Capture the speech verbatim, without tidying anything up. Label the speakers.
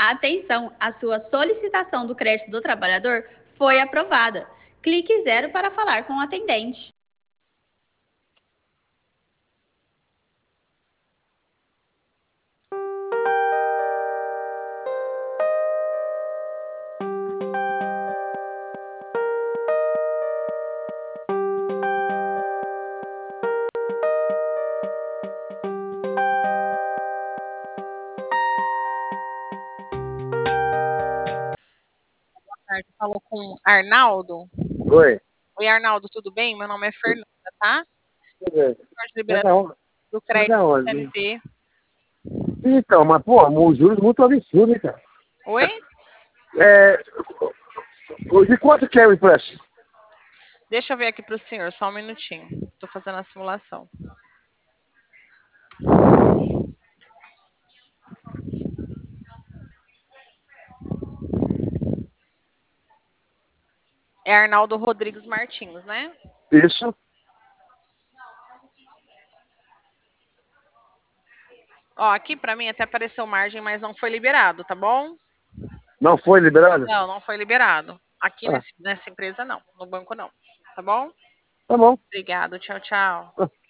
Speaker 1: Atenção, a sua solicitação do crédito do trabalhador foi aprovada. Clique zero para falar com o atendente.
Speaker 2: Falou com Arnaldo.
Speaker 3: Oi.
Speaker 2: Oi, Arnaldo, tudo bem? Meu nome é Fernanda, tá?
Speaker 3: Tudo bem.
Speaker 2: De liberação do crédito do C L T.
Speaker 3: Então, mas, pô, os juros muito absurdos, hein, cara?
Speaker 2: Oi?
Speaker 3: É... De quanto que é o empréstimo?
Speaker 2: Deixa eu ver aqui pro senhor, só um minutinho. Tô fazendo a simulação. É Arnaldo Rodrigues Martins, né?
Speaker 3: Isso.
Speaker 2: Ó, aqui pra mim até apareceu margem, mas não foi liberado, tá bom?
Speaker 3: Não foi liberado?
Speaker 2: Não, não foi liberado. Aqui
Speaker 3: Ah.
Speaker 2: nesse, nessa empresa não, no banco não. Tá bom?
Speaker 3: Tá bom.
Speaker 2: Obrigado, tchau, tchau.
Speaker 3: Ah.